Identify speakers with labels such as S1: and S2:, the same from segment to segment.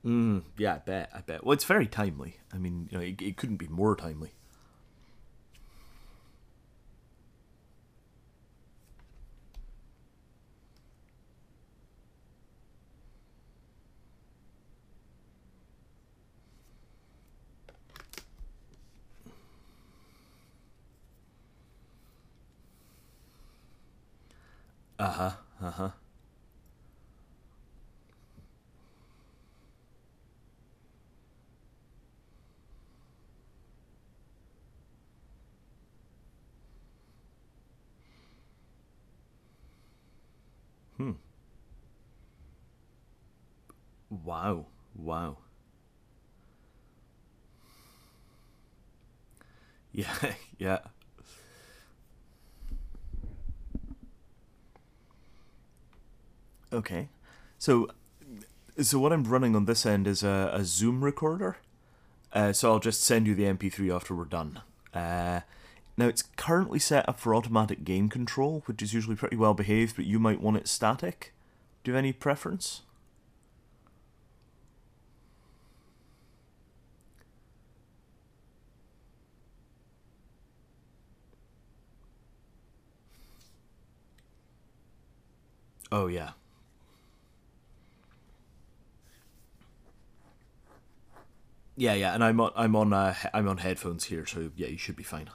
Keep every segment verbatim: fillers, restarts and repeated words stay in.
S1: Mm, yeah, I bet. I bet. Well, it's very timely. I mean, you know, it, it couldn't be more timely. Uh huh. Uh huh. Hmm. Wow. Wow. Yeah. Yeah. Okay. So, so what I'm running on this end is a, a Zoom recorder. Uh, so I'll just send you the M P three after we're done. Uh, now it's currently set up for automatic gain control, which is usually pretty well behaved, but you might want it static. Do you have any preference? Oh yeah. Yeah, yeah, and I'm on I'm on uh, I'm on headphones here, so yeah, you should be fine.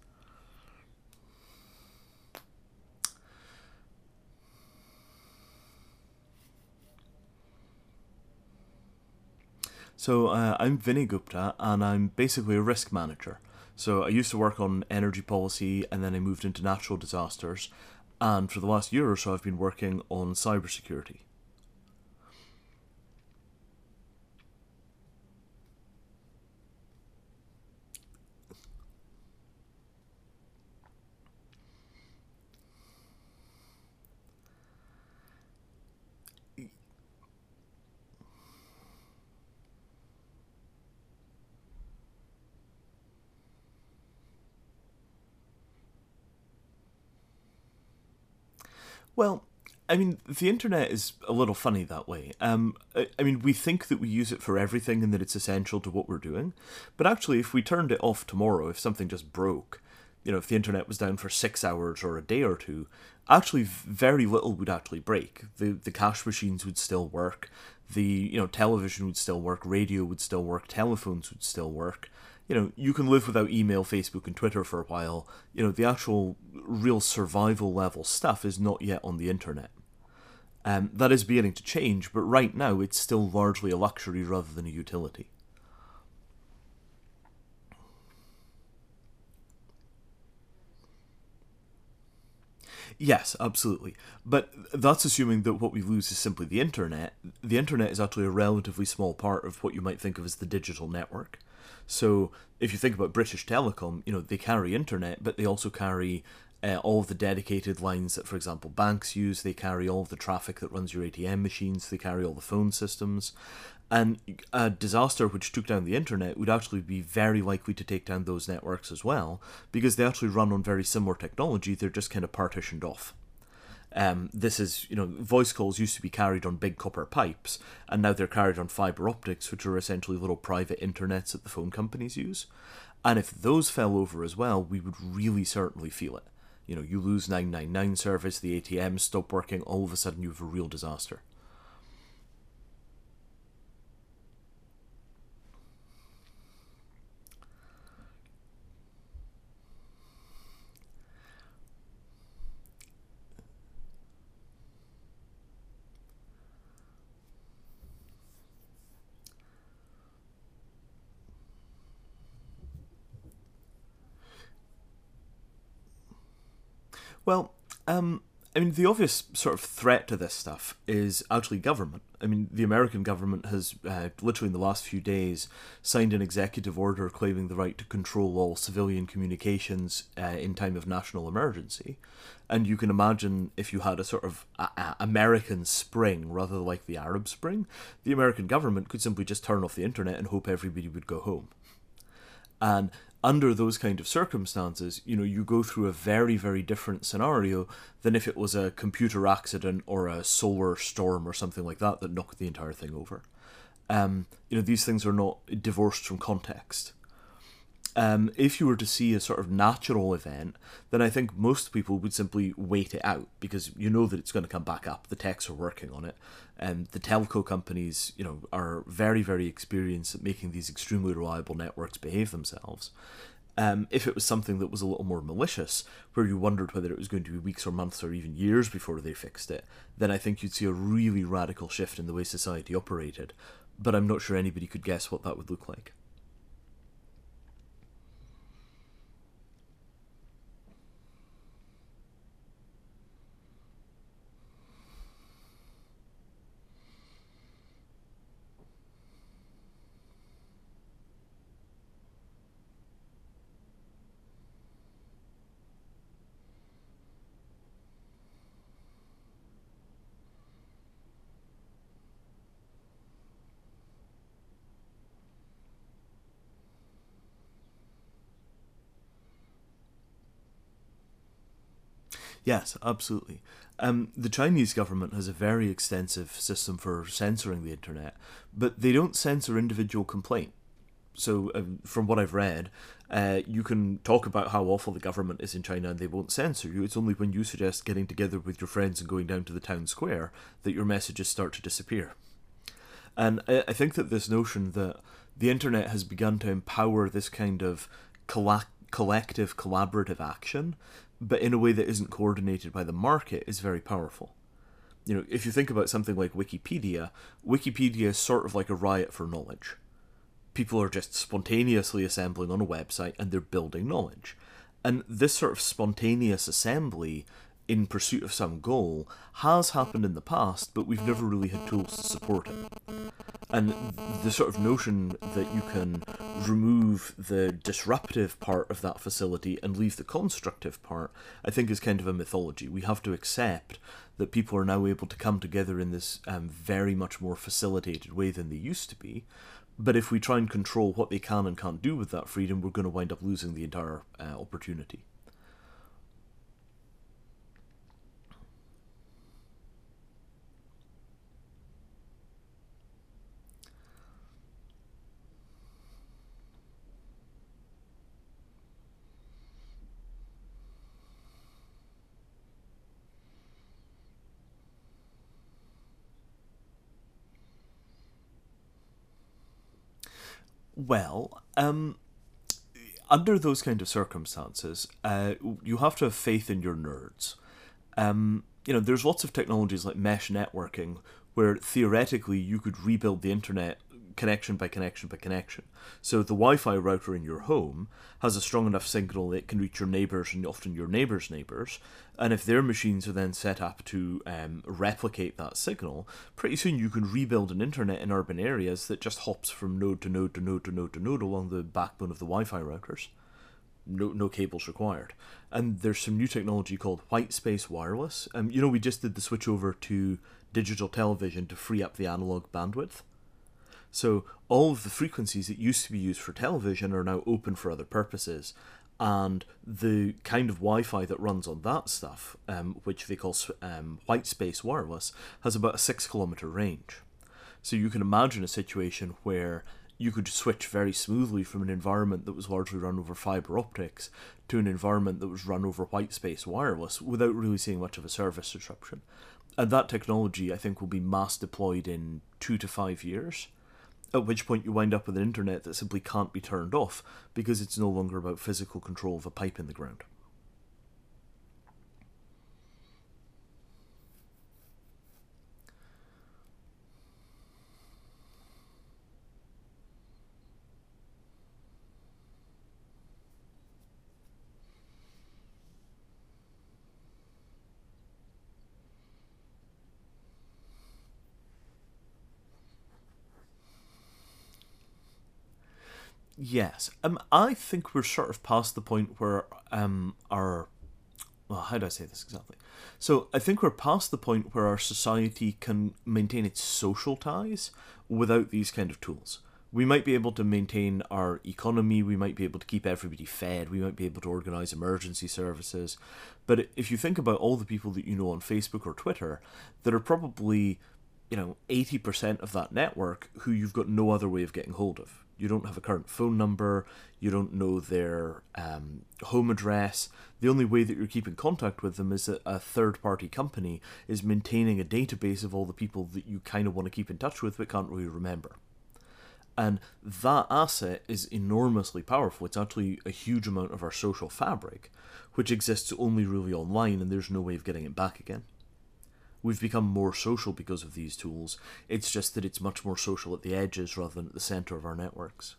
S1: So uh, I'm Vinny Gupta, and I'm basically a risk manager. So I used to work on energy policy, and then I moved into natural disasters, and for the last year or so, I've been working on cybersecurity. Well, I mean, the internet is a little funny that way. Um, I, I mean, we think that we use it for everything and that it's essential to what we're doing, but actually, if we turned it off tomorrow, if something just broke, you know, if the internet was down for six hours or a day or two, actually, very little would actually break. The the cash machines would still work, the you know television would still work, radio would still work, telephones would still work. You know, you can live without email, Facebook, and Twitter for a while. You know, the actual real survival level stuff is not yet on the internet. Um, that is beginning to change, but right now it's still largely a luxury rather than a utility. Yes, absolutely. But that's assuming that what we lose is simply the internet. The internet is actually a relatively small part of what you might think of as the digital network. So if you think about British Telecom, you know, they carry internet, but they also carry uh, all of the dedicated lines that, for example, banks use. They carry all of the traffic that runs your A T M machines. They carry all the phone systems. And a disaster which took down the internet would actually be very likely to take down those networks as well, because they actually run on very similar technology. They're just kind of partitioned off. Um, this is, you know, voice calls used to be carried on big copper pipes, and now they're carried on fiber optics, which are essentially little private internets that the phone companies use. And if those fell over as well, we would really certainly feel it. You know, you lose nine nine nine service, the A T Ms stop working, all of a sudden you have a real disaster. Well, um, I mean, the obvious sort of threat to this stuff is actually government. I mean, the American government has, uh, literally in the last few days, signed an executive order claiming the right to control all civilian communications uh, in time of national emergency. And you can imagine if you had a sort of a- a- American spring rather like the Arab Spring, the American government could simply just turn off the internet and hope everybody would go home. And under those kind of circumstances, you know, you go through a very, very different scenario than if it was a computer accident or a solar storm or something like that that knocked the entire thing over. Um, you know, these things are not divorced from context. Um, if you were to see a sort of natural event, then I think most people would simply wait it out because you know that it's going to come back up. The techs are working on it, and the telco companies, you know, are very, very experienced at making these extremely reliable networks behave themselves. Um, if it was something that was a little more malicious, where you wondered whether it was going to be weeks or months or even years before they fixed it, then I think you'd see a really radical shift in the way society operated. But I'm not sure anybody could guess what that would look like. Yes, absolutely. Um, the Chinese government has a very extensive system for censoring the internet, but they don't censor individual complaint. So, um, from what I've read, uh, you can talk about how awful the government is in China and they won't censor you. It's only when you suggest getting together with your friends and going down to the town square that your messages start to disappear. And I, I think that this notion that the internet has begun to empower this kind of colla- collective, collaborative action, but in a way that isn't coordinated by the market, is very powerful. You know, if you think about something like Wikipedia, Wikipedia is sort of like a riot for knowledge. People are just spontaneously assembling on a website and they're building knowledge. And this sort of spontaneous assembly in pursuit of some goal has happened in the past, but we've never really had tools to support it. And the sort of notion that you can remove the disruptive part of that facility and leave the constructive part, I think is kind of a mythology. We have to accept that people are now able to come together in this um, very much more facilitated way than they used to be. But if we try and control what they can and can't do with that freedom, we're going to wind up losing the entire uh, opportunity. Well, um, under those kind of circumstances, uh, you have to have faith in your nerds. Um, you know, there's lots of technologies like mesh networking where theoretically you could rebuild the internet connection by connection by connection. So the Wi-Fi router in your home has a strong enough signal that it can reach your neighbours and often your neighbours' neighbours. And if their machines are then set up to um, replicate that signal, pretty soon you can rebuild an internet in urban areas that just hops from node to node to node to node to node along the backbone of the Wi-Fi routers. No, no cables required. And there's some new technology called white space wireless. Um, you know, we just did the switch over to digital television to free up the analog bandwidth. So all of the frequencies that used to be used for television are now open for other purposes. And the kind of Wi-Fi that runs on that stuff, um, which they call um, white space wireless, has about a six kilometer range. So you can imagine a situation where you could switch very smoothly from an environment that was largely run over fiber optics to an environment that was run over white space wireless without really seeing much of a service disruption. And that technology, I think, will be mass deployed in two to five years, at which point you wind up with an internet that simply can't be turned off because it's no longer about physical control of a pipe in the ground. Yes, um, I think we're sort of past the point where um, our well, how do I say this exactly? So I think we're past the point where our society can maintain its social ties without these kind of tools. We might be able to maintain our economy, we might be able to keep everybody fed, we might be able to organise emergency services. But if you think about all the people that you know on Facebook or Twitter that are probably you know, eighty percent of that network who you've got no other way of getting hold of. You don't have a current phone number, you don't know their um, home address. The only way that you're keeping contact with them is that a third-party company is maintaining a database of all the people that you kind of want to keep in touch with but can't really remember. And that asset is enormously powerful. It's actually a huge amount of our social fabric, which exists only really online, and there's no way of getting it back again. We've become more social because of these tools. It's just that it's much more social at the edges rather than at the center of our networks.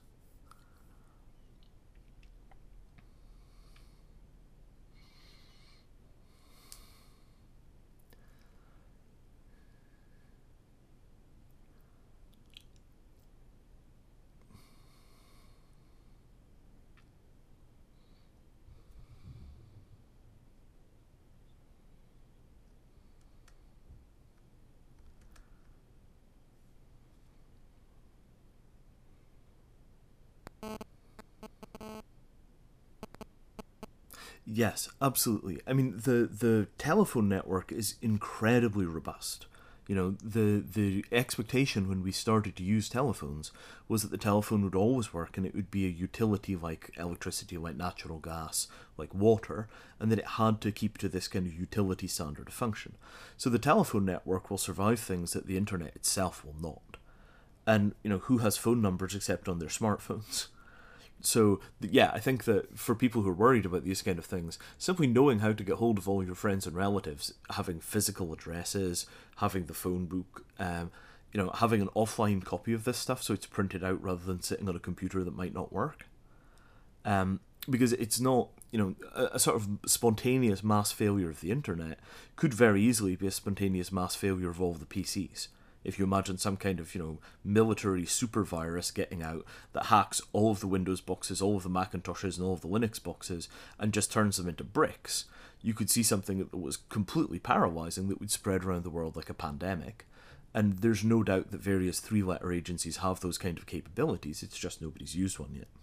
S1: Yes, absolutely. I mean, the the telephone network is incredibly robust. You know, the the expectation when we started to use telephones was that the telephone would always work and it would be a utility like electricity, like natural gas, like water, and that it had to keep to this kind of utility standard of function. So the telephone network will survive things that the internet itself will not. And, you know, who has phone numbers except on their smartphones? So, yeah, I think that for people who are worried about these kind of things, simply knowing how to get hold of all your friends and relatives, having physical addresses, having the phone book, um, you know, having an offline copy of this stuff so it's printed out rather than sitting on a computer that might not work. Um, because it's not, you know, a, a sort of spontaneous mass failure of the internet could very easily be a spontaneous mass failure of all the P Cs. If you imagine some kind of, you know, military super virus getting out that hacks all of the Windows boxes, all of the Macintoshes, and all of the Linux boxes, and just turns them into bricks, you could see something that was completely paralyzing that would spread around the world like a pandemic. And there's no doubt that various three-letter agencies have those kind of capabilities, it's just nobody's used one yet.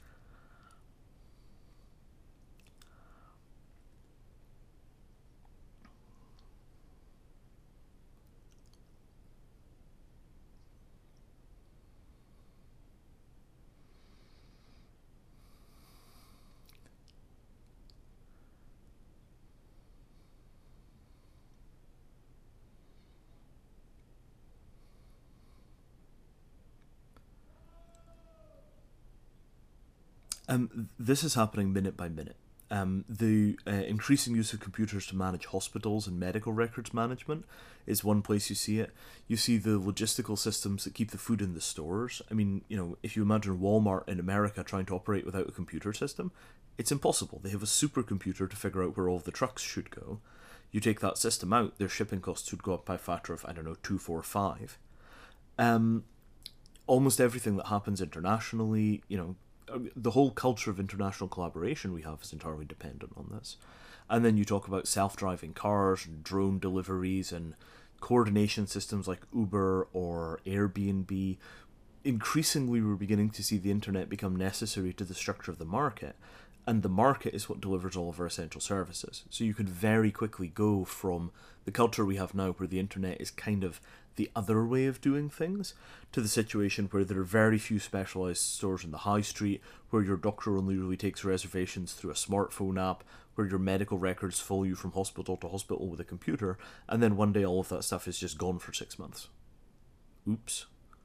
S1: Um, this is happening minute by minute. Um, the uh, increasing use of computers to manage hospitals and medical records management is one place you see it. You see the logistical systems that keep the food in the stores. I mean, you know, if you imagine Walmart in America trying to operate without a computer system, it's impossible. They have a supercomputer to figure out where all of the trucks should go. You take that system out, their shipping costs would go up by a factor of, I don't know, two, four, five. Um, almost everything that happens internationally, you know, the whole culture of international collaboration we have is entirely dependent on this. And then you talk about self-driving cars and drone deliveries and coordination systems like Uber or Airbnb. Increasingly, we're beginning to see the internet become necessary to the structure of the market, and the market is what delivers all of our essential services. So you could very quickly go from the culture we have now, where the internet is kind of the other way of doing things, to the situation where there are very few specialised stores in the high street, where your doctor only really takes reservations through a smartphone app, where your medical records follow you from hospital to hospital with a computer, and then one day all of that stuff is just gone for six months. Oops.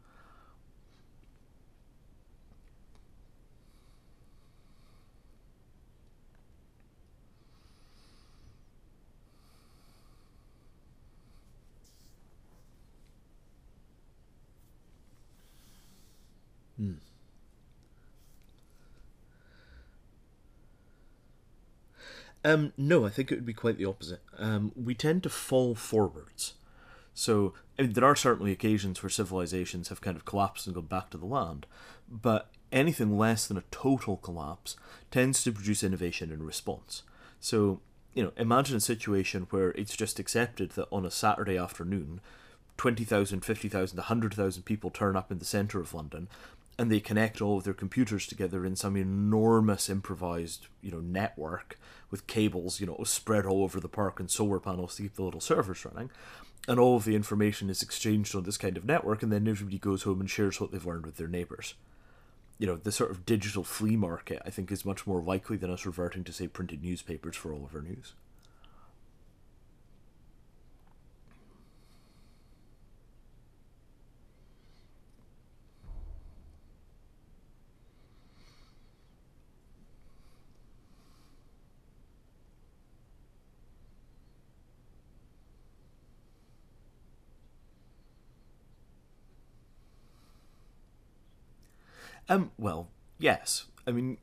S1: Hmm. Um, no, I think it would be quite the opposite. Um, we tend to fall forwards. So, I mean, there are certainly occasions where civilizations have kind of collapsed and gone back to the land, but anything less than a total collapse tends to produce innovation in response. So, you know, imagine a situation where it's just accepted that on a Saturday afternoon, twenty thousand, fifty thousand, one hundred thousand people turn up in the centre of London, and they connect all of their computers together in some enormous improvised, you know, network with cables, you know, spread all over the park and solar panels to keep the little servers running. And all of the information is exchanged on this kind of network, and then everybody goes home and shares what they've learned with their neighbours. You know, the sort of digital flea market, I think, is much more likely than us reverting to, say, printed newspapers for all of our news. Um, well, yes. I mean,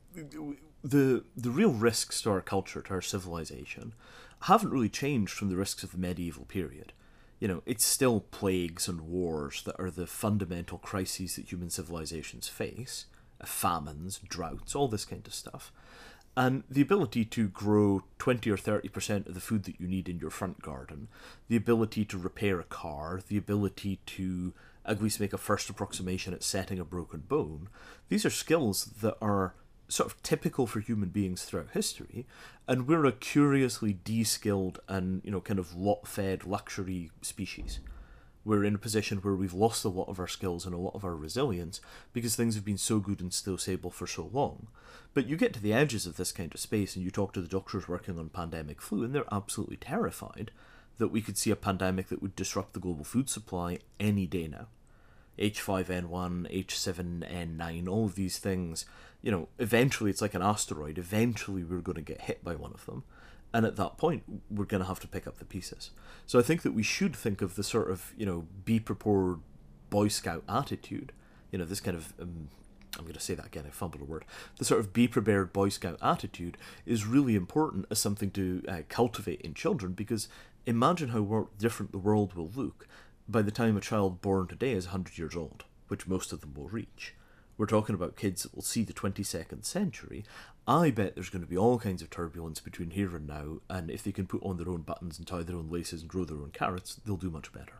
S1: the the real risks to our culture, to our civilization, haven't really changed from the risks of the medieval period. You know, it's still plagues and wars that are the fundamental crises that human civilizations face. Uh, famines, droughts, all this kind of stuff. And the ability to grow twenty or thirty percent of the food that you need in your front garden, the ability to repair a car, the ability to at least make a first approximation at setting a broken bone, these are skills that are sort of typical for human beings throughout history, and we're a curiously de-skilled and, you know, kind of lot-fed luxury species. We're in a position where we've lost a lot of our skills and a lot of our resilience because things have been so good and so stable for so long. But you get to the edges of this kind of space and you talk to the doctors working on pandemic flu, and they're absolutely terrified that we could see a pandemic that would disrupt the global food supply any day now. H five N one, H seven N nine, all of these things, you know, eventually it's like an asteroid. Eventually we're going to get hit by one of them. And at that point, we're going to have to pick up the pieces. So I think that we should think of the sort of, you know, be prepared Boy Scout attitude. You know, this kind of, um, I'm going to say that again, I fumbled a word. The sort of be prepared Boy Scout attitude is really important as something to uh, cultivate in children, because imagine how wor- different the world will look by the time a child born today is one hundred years old, which most of them will reach. We're talking about kids that will see the twenty-second century. I bet there's going to be all kinds of turbulence between here and now, and if they can put on their own buttons and tie their own laces and grow their own carrots, they'll do much better.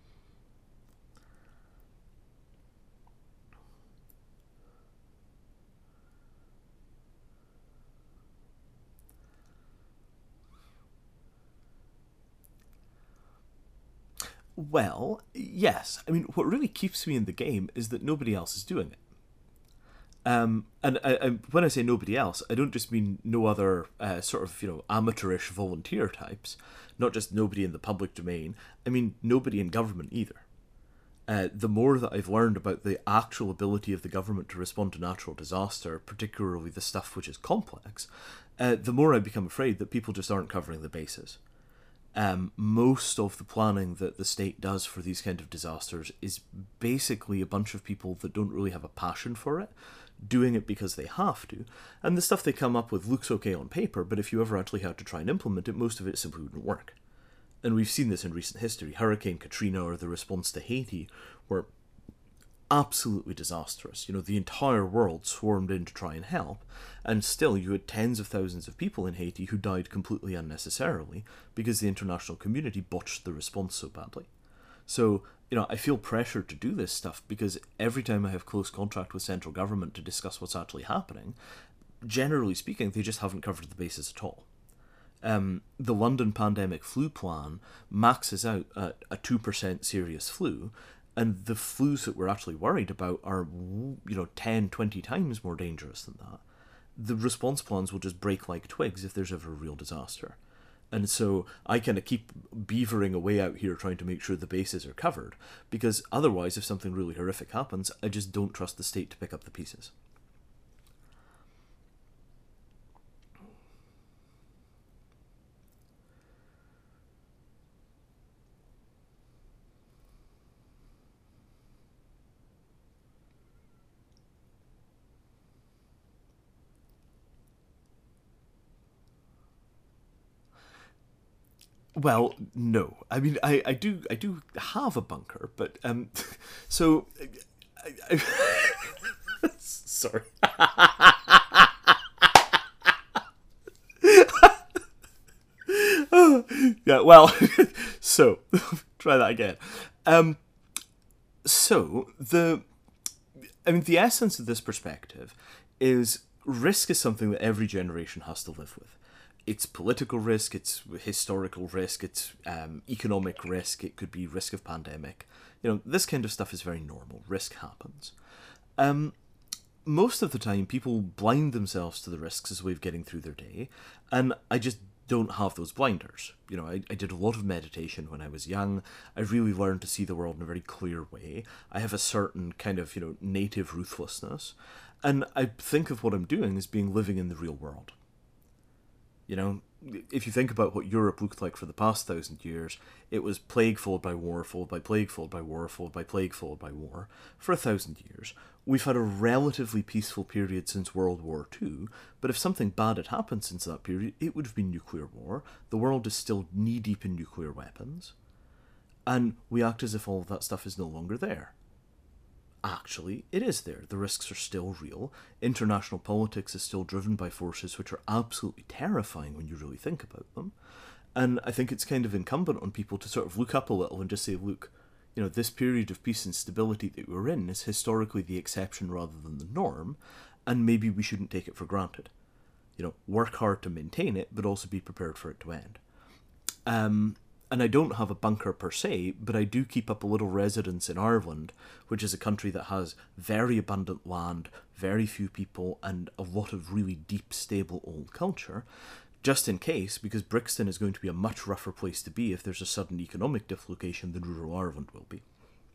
S1: Well, yes. I mean, what really keeps me in the game is that nobody else is doing it. Um, and I, I, when I say nobody else, I don't just mean no other uh, sort of, you know, amateurish volunteer types, not just nobody in the public domain. I mean, nobody in government either. Uh, the more that I've learned about the actual ability of the government to respond to natural disaster, particularly the stuff which is complex, uh, the more I become afraid that people just aren't covering the bases. Um, most of the planning that the state does for these kind of disasters is basically a bunch of people that don't really have a passion for it, doing it because they have to, and the stuff they come up with looks okay on paper, but if you ever actually had to try and implement it, most of it simply wouldn't work. And we've seen this in recent history. Hurricane Katrina or the response to Haiti were absolutely disastrous. You know, the entire world swarmed in to try and help, and still you had tens of thousands of people in Haiti who died completely unnecessarily because the international community botched the response so badly. So, you know, I feel pressured to do this stuff because every time I have close contact with central government to discuss what's actually happening, generally speaking, they just haven't covered the bases at all. Um, the London pandemic flu plan maxes out at a two percent serious flu, and the flus that we're actually worried about are, you know, ten, twenty times more dangerous than that. The response plans will just break like twigs if there's ever a real disaster. And so I kind of keep beavering away out here trying to make sure the bases are covered, because otherwise, if something really horrific happens, I just don't trust the state to pick up the pieces. Well, no. I mean, I, I do I do have a bunker, but um, so I, I, sorry. Yeah. Well, so try that again. Um, so the I mean, the essence of this perspective is risk is something that every generation has to live with. It's political risk, it's historical risk, it's um, economic risk, it could be risk of pandemic. You know, this kind of stuff is very normal. Risk happens. Um, most of the time, people blind themselves to the risks as a way of getting through their day, and I just don't have those blinders. You know, I, I did a lot of meditation when I was young. I really learned to see the world in a very clear way. I have a certain kind of, you know, native ruthlessness, and I think of what I'm doing as being living in the real world. You know, if you think about what Europe looked like for the past thousand years, it was plague followed by war, followed by plague, followed by war, followed by plague, followed by war, for a thousand years. We've had a relatively peaceful period since World War Two, but if something bad had happened since that period, it would have been nuclear war. The world is still knee-deep in nuclear weapons, and we act as if all of that stuff is no longer there. Actually, it is there. The risks are still real. International politics is still driven by forces which are absolutely terrifying when you really think about them. And I think it's kind of incumbent on people to sort of look up a little and just say, look, you know, this period of peace and stability that we're in is historically the exception rather than the norm, and maybe we shouldn't take it for granted. You know, work hard to maintain it, but also be prepared for it to end. Um... And I don't have a bunker per se, but I do keep up a little residence in Ireland, which is a country that has very abundant land, very few people, and a lot of really deep, stable old culture, just in case, because Brixton is going to be a much rougher place to be if there's a sudden economic dislocation than rural Ireland will be.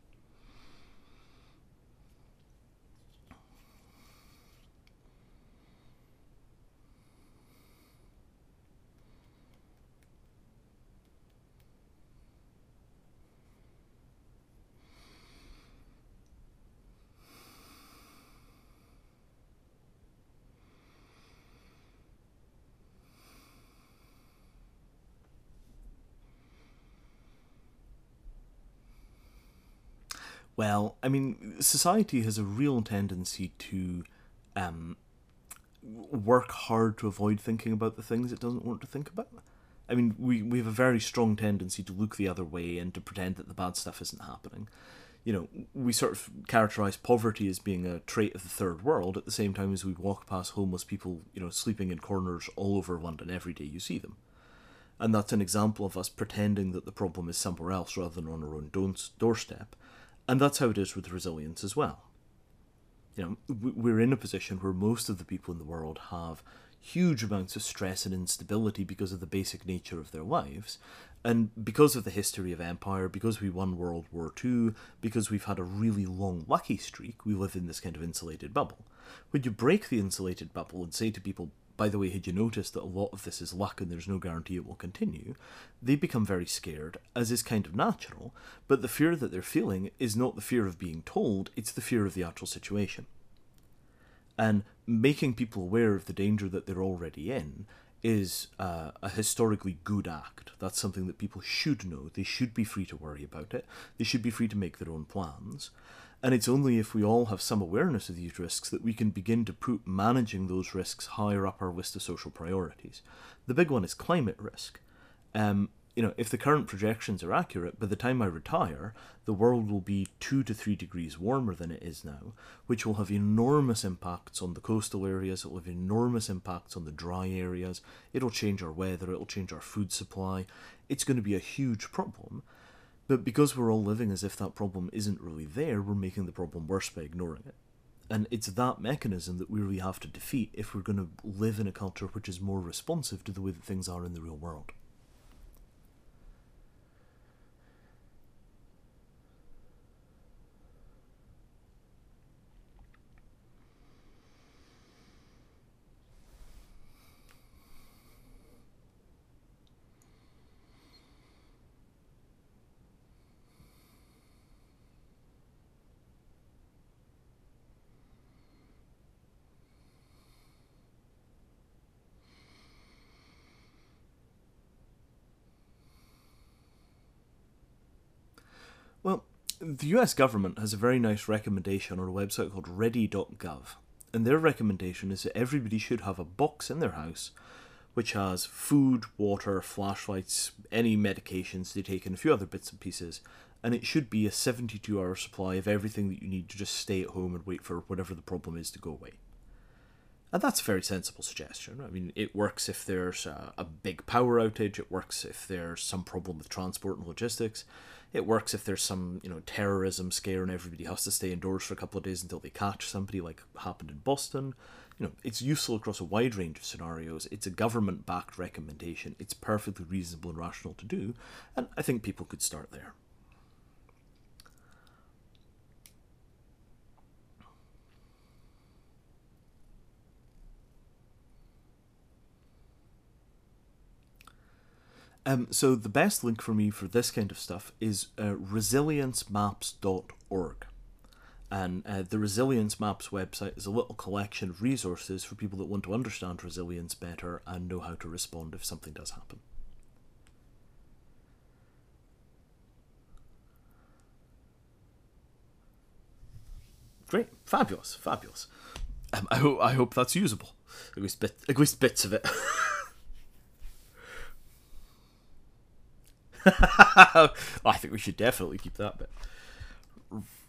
S1: Well, I mean, society has a real tendency to um, work hard to avoid thinking about the things it doesn't want to think about. I mean, we, we have a very strong tendency to look the other way and to pretend that the bad stuff isn't happening. You know, we sort of characterize poverty as being a trait of the third world at the same time as we walk past homeless people, you know, sleeping in corners all over London every day you see them. And that's an example of us pretending that the problem is somewhere else rather than on our own doorstep. And that's how it is with resilience as well. You know, we're in a position where most of the people in the world have huge amounts of stress and instability because of the basic nature of their lives. And because of the history of empire, because we won World War Two, because we've had a really long lucky streak, we live in this kind of insulated bubble. When you break the insulated bubble and say to people, by the way, had you noticed that a lot of this is luck and there's no guarantee it will continue, they become very scared, as is kind of natural, but the fear that they're feeling is not the fear of being told, it's the fear of the actual situation. And making people aware of the danger that they're already in is uh, a historically good act. That's something that people should know. They should be free to worry about it. They should be free to make their own plans. And it's only if we all have some awareness of these risks that we can begin to put managing those risks higher up our list of social priorities. The big one is climate risk. Um, you know, if the current projections are accurate, by the time I retire, the world will be two to three degrees warmer than it is now, which will have enormous impacts on the coastal areas, it will have enormous impacts on the dry areas, it'll change our weather, it'll change our food supply. It's going to be a huge problem. But because we're all living as if that problem isn't really there, we're making the problem worse by ignoring it. And it's that mechanism that we really have to defeat if we're going to live in a culture which is more responsive to the way that things are in the real world. Well, the U S government has a very nice recommendation on a website called ready dot gov. And their recommendation is that everybody should have a box in their house which has food, water, flashlights, any medications they take, and a few other bits and pieces, and it should be a seventy-two hour supply of everything that you need to just stay at home and wait for whatever the problem is to go away. And that's a very sensible suggestion. I mean, it works if there's a, a big power outage. It works if there's some problem with transport and logistics. It works if there's some, you know, terrorism scare and everybody has to stay indoors for a couple of days until they catch somebody, like happened in Boston. You know, it's useful across a wide range of scenarios. It's a government-backed recommendation. It's perfectly reasonable and rational to do, and I think people could start there. Um, so the best link for me for this kind of stuff is uh, resilience maps dot org. And uh, the Resilience Maps website is a little collection of resources for people that want to understand resilience better and know how to respond if something does happen. Great, fabulous, fabulous. Um, I, ho- I hope that's usable. At least, bit- at least bits of it. I think we should definitely keep that bit.